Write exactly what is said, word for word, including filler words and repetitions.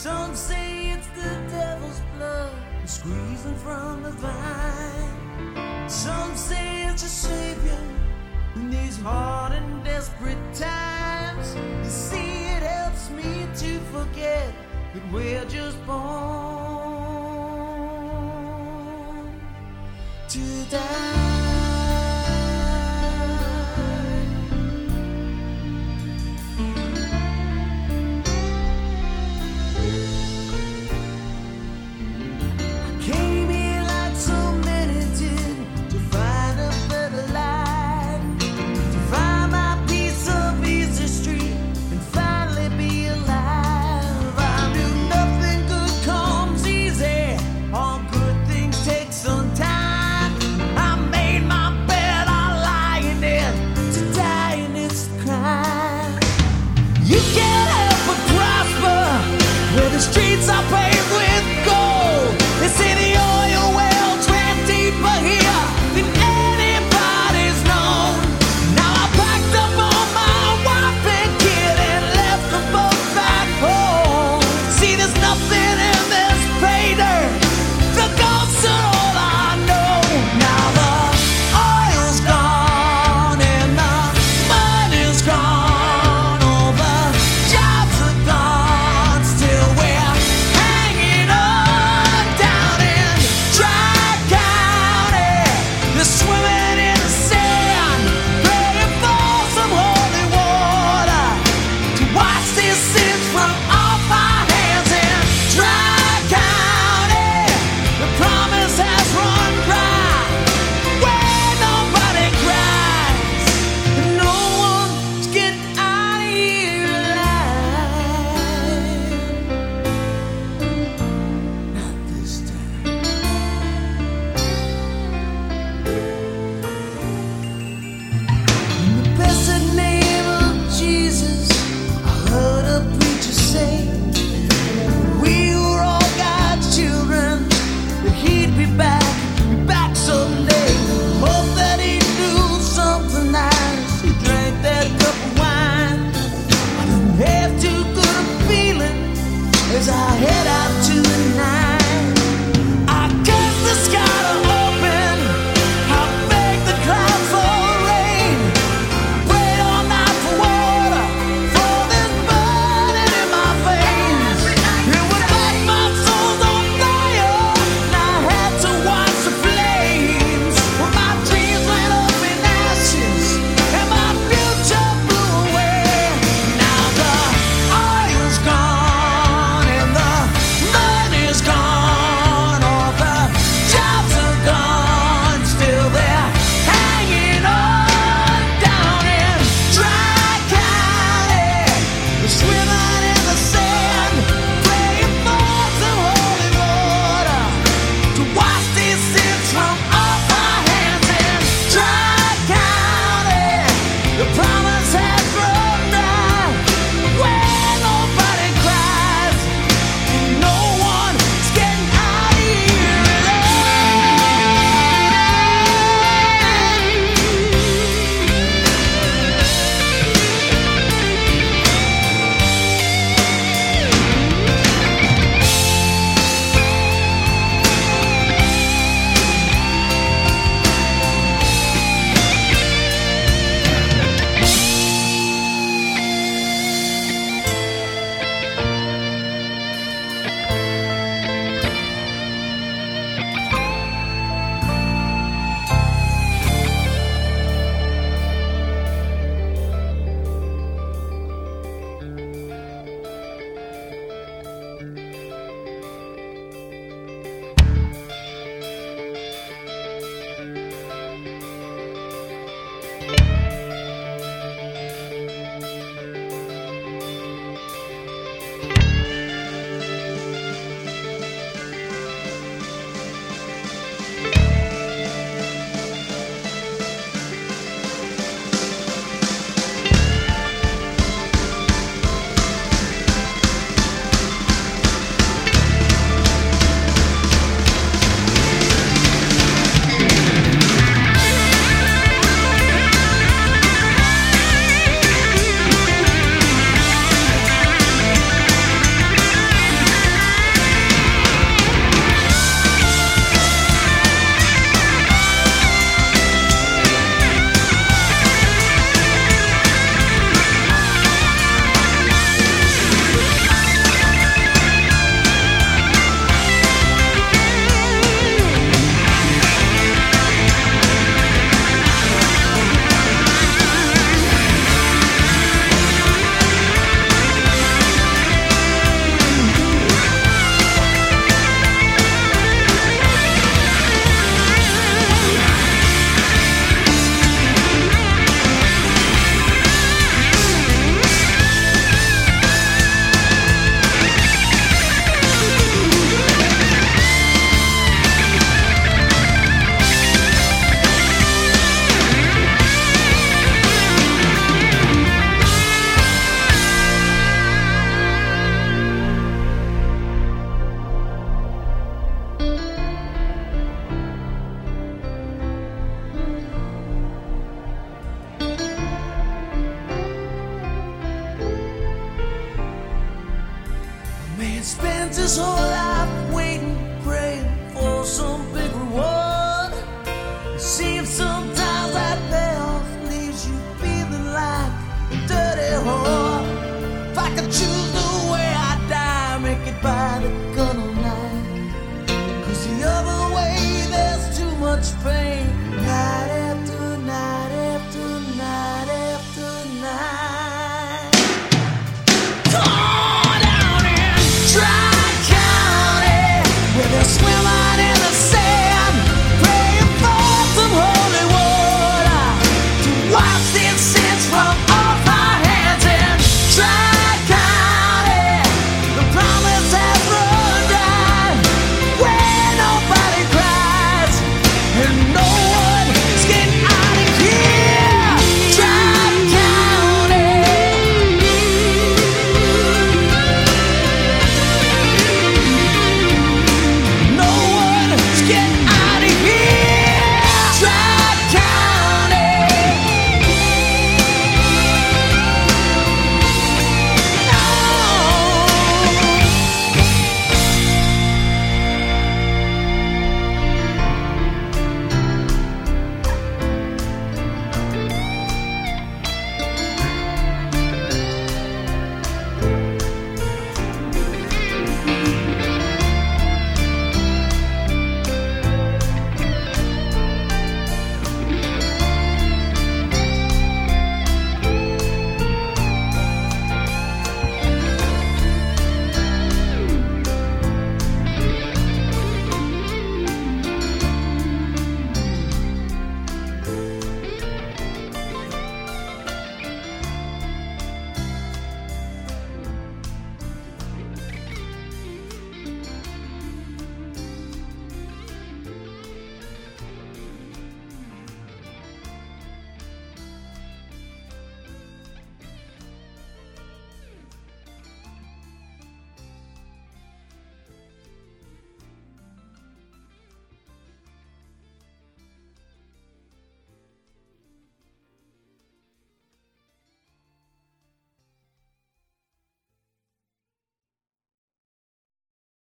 Some say it's the devil's blood squeezing from the vine. Some say it's a savior in these hard and desperate times. You see, it helps me to forget that we're just born to die. I'm spends his whole life waiting, praying for some big reward. It seems sometimes that payoff leaves you feeling like a dirty whore. If I could choose the way I die, make it by the gun all night. 'Cause the other way, there's too much pain. Night after night after night after night. Torn down in Tri-County, where they're swimming in the sand, praying for some holy water to wash their sins from